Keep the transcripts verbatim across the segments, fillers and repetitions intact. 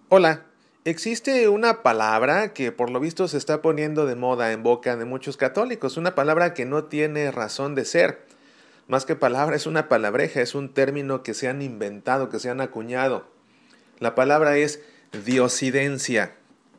Hola, existe una palabra que por lo visto se está poniendo de moda en boca de muchos católicos, una palabra que no tiene razón de ser. Más que palabra, es una palabreja, es un término que se han inventado, que se han acuñado. La palabra es diosidencia,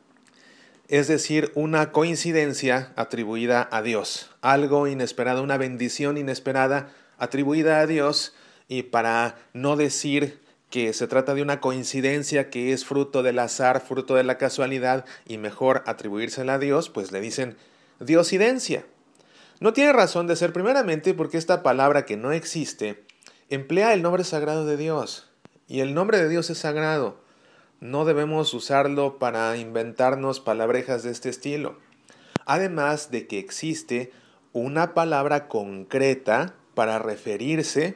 es decir, una coincidencia atribuida a Dios, algo inesperado, una bendición inesperada atribuida a Dios, y para no decir que se trata de una coincidencia que es fruto del azar, fruto de la casualidad, y mejor atribuírsela a Dios, pues le dicen diosidencia. No tiene razón de ser, primeramente porque esta palabra que no existe emplea el nombre sagrado de Dios, y el nombre de Dios es sagrado. No debemos usarlo para inventarnos palabrejas de este estilo. Además de que existe una palabra concreta para referirse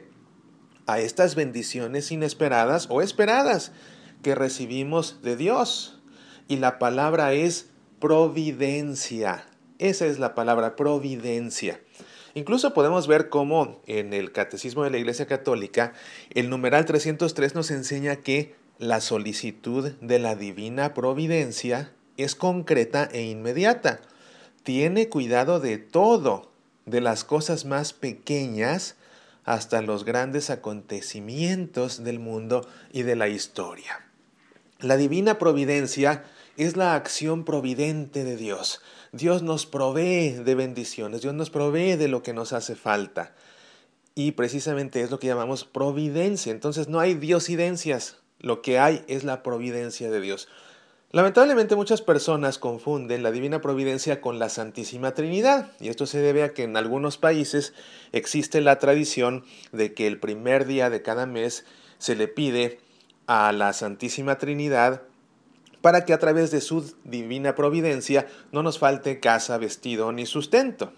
a estas bendiciones inesperadas o esperadas que recibimos de Dios. Y la palabra es providencia. Esa es la palabra, providencia. Incluso podemos ver cómo en el Catecismo de la Iglesia Católica el numeral trescientos tres nos enseña que la solicitud de la divina providencia es concreta e inmediata. Tiene cuidado de todo, de las cosas más pequeñas hasta los grandes acontecimientos del mundo y de la historia. La divina providencia es la acción providente de Dios. Dios nos provee de bendiciones, Dios nos provee de lo que nos hace falta. Y precisamente es lo que llamamos providencia. Entonces no hay diosidencias, lo que hay es la providencia de Dios. Lamentablemente muchas personas confunden la divina providencia con la Santísima Trinidad, y esto se debe a que en algunos países existe la tradición de que el primer día de cada mes se le pide a la Santísima Trinidad para que a través de su divina providencia no nos falte casa, vestido ni sustento.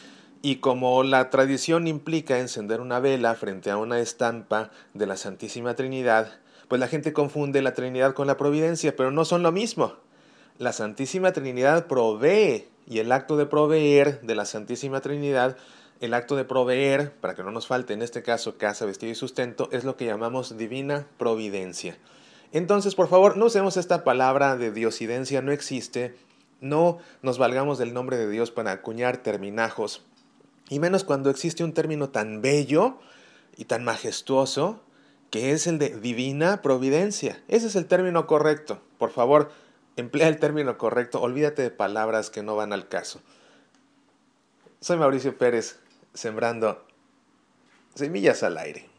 Y como la tradición implica encender una vela frente a una estampa de la Santísima Trinidad, pues la gente confunde la Trinidad con la providencia, pero no son lo mismo. La Santísima Trinidad provee, y el acto de proveer de la Santísima Trinidad, el acto de proveer, para que no nos falte en este caso casa, vestido y sustento, es lo que llamamos divina providencia. Entonces, por favor, no usemos esta palabra de diosidencia, no existe. No nos valgamos del nombre de Dios para acuñar terminajos, y menos cuando existe un término tan bello y tan majestuoso que es el de divina providencia. Ese es el término correcto. Por favor, emplea el término correcto. Olvídate de palabras que no van al caso. Soy Mauricio Pérez, sembrando semillas al aire.